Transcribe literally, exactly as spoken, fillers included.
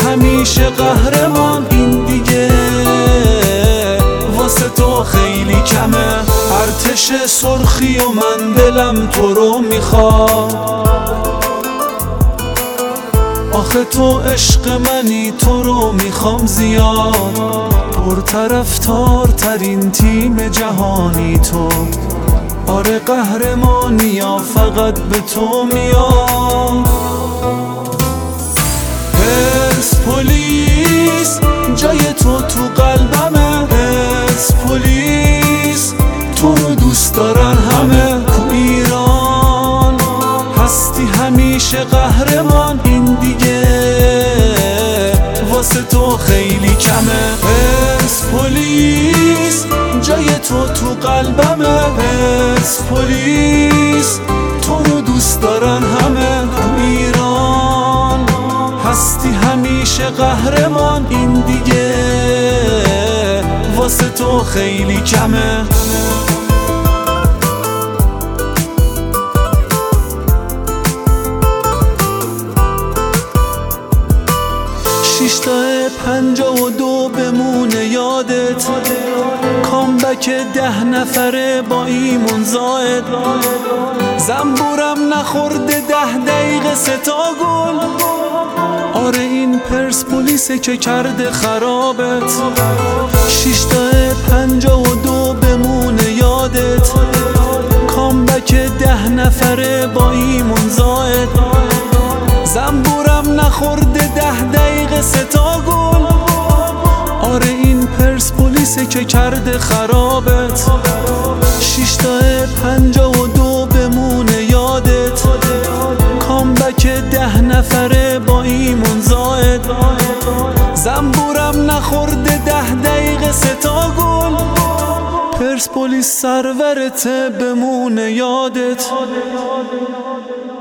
همیشه قهرمان، این دیگه واسه تو خیلی کمه. ارتش سرخی و من دلم تو رو میخواد، آخه تو عشق منی تو رو میخوام زیاد. پرطرفدار ترین تیم جهانی تو، آره قهرمانی یا فقط به تو میاد. پرسپولیس جای تو تو قلبمه، پرسپولیس تو رو دوست دارن همه. تو ایران هستی همیشه قهرمان، این دیگه واسه تو خیلی کمه. پرسپولیس جای تو تو قلبمه، پرسپولیس تو رو دوست دارن همه. تو ایران هستی همیشه قهرمان، این دیگه واسه تو خیلی کمه. شیشتای پنجاه و دو بمونه یادت، کامبک ده نفره با ایمون زاید. زنبورم نخورده ده دقیقه سه تا گل، آره این پرسپولیسه که کرده خرابت. شیشتای پنجاه و دو بمونه یادت، کامبک ده نفره با ایمون زاید. زنبورم نخورده ده دقیقه سه تا گل، آره این پرسپولیسه که کرده خرابت. شیشتای پنجاه و دو بمونه یادت، کامبک ده نفره با ایمون زاید. زنبورم نخورده ده دقیقه سه تا گل، پرسپولیس سرورته بمونه یادت.